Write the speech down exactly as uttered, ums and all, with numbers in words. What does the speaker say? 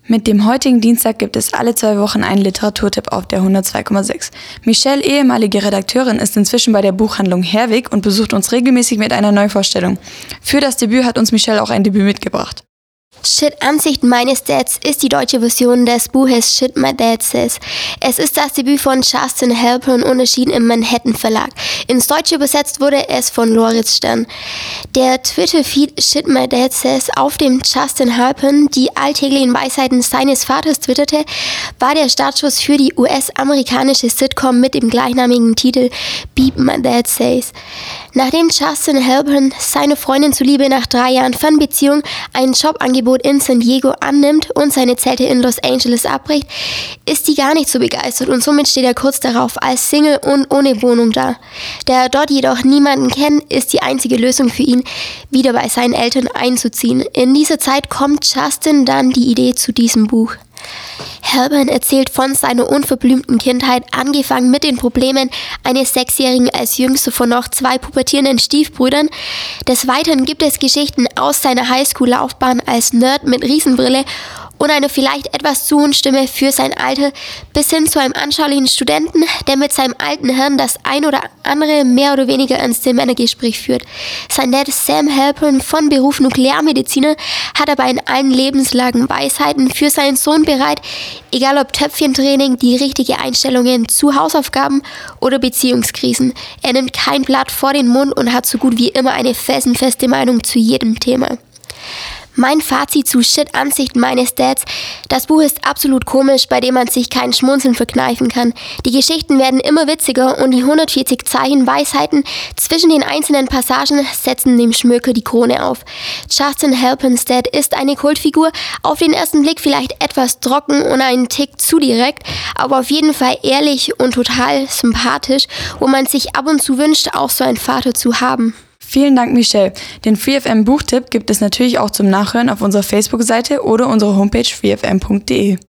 Mit dem heutigen Dienstag gibt es alle zwei Wochen einen Literaturtipp auf der hundertzwei Komma sechs. Michelle, ehemalige Redakteurin, ist inzwischen bei der Buchhandlung Herwig und besucht uns regelmäßig mit einer Neuvorstellung. Für das Debüt hat uns Michelle auch ein Debüt mitgebracht. Shit, Ansichten meines Dads ist die deutsche Version des Buches Shit, My Dad Says. Es ist das Debüt von Justin Halpern und erschien im Manhattan Verlag. Ins Deutsche übersetzt wurde es von Loritz Stern. Der Twitter-Feed Shit, My Dad Says, auf dem Justin Halpern die alltäglichen Weisheiten seines Vaters twitterte, war der Startschuss für die U S-amerikanische Sitcom mit dem gleichnamigen Titel Beep, My Dad Says. Nachdem Justin Halpern seine Freundin zuliebe nach drei Jahren Fernbeziehung ein Jobangebot in San Diego annimmt und seine Zelte in Los Angeles abbricht, ist die gar nicht so begeistert und somit steht er kurz darauf als Single und ohne Wohnung da. Da er dort jedoch niemanden kennt, ist die einzige Lösung für ihn, wieder bei seinen Eltern einzuziehen. In dieser Zeit kommt Justin dann die Idee zu diesem Buch. Halpern erzählt von seiner unverblümten Kindheit, angefangen mit den Problemen eines Sechsjährigen als jüngster von noch zwei pubertierenden Stiefbrüdern. Des Weiteren gibt es Geschichten aus seiner Highschool-Laufbahn als Nerd mit Riesenbrille und einer vielleicht etwas zu hohen Stimme für sein Alter, bis hin zu einem anschaulichen Studenten, der mit seinem alten Herrn das ein oder andere mehr oder weniger ernste Männergespräch führt. Sein Dad Sam Halpern, von Beruf Nuklearmediziner, hat aber in allen Lebenslagen Weisheiten für seinen Sohn bereit, egal ob Töpfchentraining, die richtige Einstellungen zu Hausaufgaben oder Beziehungskrisen. Er nimmt kein Blatt vor den Mund und hat so gut wie immer eine felsenfeste Meinung zu jedem Thema. Mein Fazit zu Shit, Ansichten meines Dads: Das Buch ist absolut komisch, bei dem man sich kein Schmunzeln verkneifen kann. Die Geschichten werden immer witziger und die hundertvierzig Zeichen Weisheiten zwischen den einzelnen Passagen setzen dem Schmöker die Krone auf. Justin Halperns Dad ist eine Kultfigur, auf den ersten Blick vielleicht etwas trocken und einen Tick zu direkt, aber auf jeden Fall ehrlich und total sympathisch, wo man sich ab und zu wünscht, auch so einen Vater zu haben. Vielen Dank, Michelle. Den FreeFM Buchtipp gibt es natürlich auch zum Nachhören auf unserer Facebook-Seite oder unserer Homepage freefm punkt de.